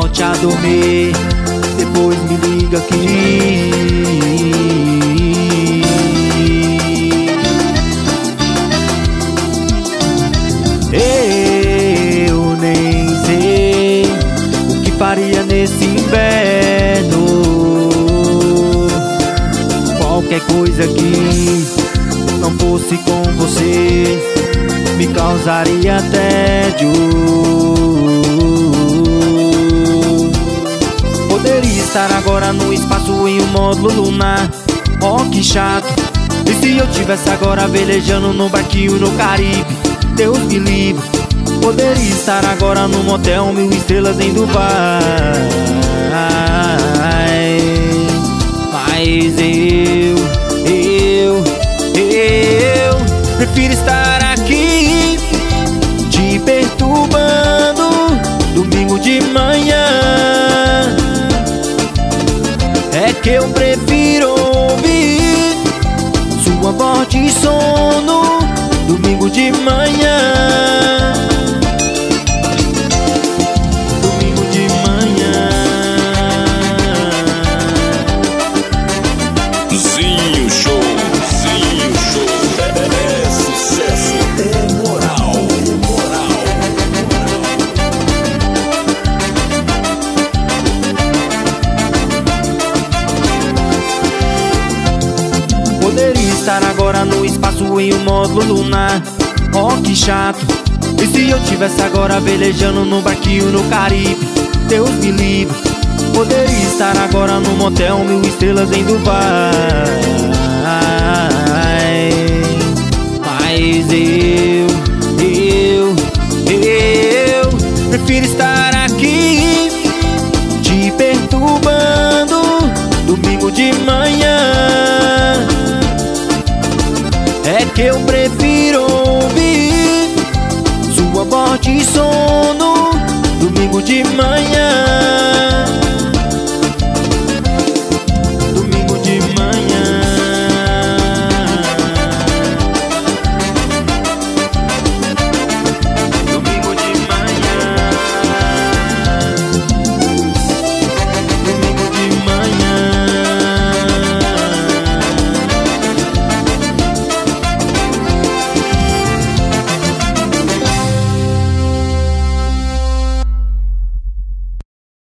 volte a dormir, depois me liga aqui. Eu nem sei o que faria nesse inverno. Qualquer coisa que não fosse com você me causaria tédio. Poderia estar agora no espaço em um módulo lunar. Oh, que chato. E se eu tivesse agora velejando num barquinho no Caribe? Deus me livre. Poderia estar agora num motel 1000 estrelas em Dubai. Mas eu prefiro estar aqui te perturbando domingo de manhã. É que eu prefiro ouvir sua voz de sono domingo de manhã. Domingo de manhã. Zinho Show, Zinho Show. É sucesso, é moral, é moral. Poderia estar agora no espaço em um módulo lunar. Oh, que chato. E se eu tivesse agora velejando num barquinho no Caribe? Deus me livre. Poderia estar agora num motel 1000 estrelas em Dubai. Mas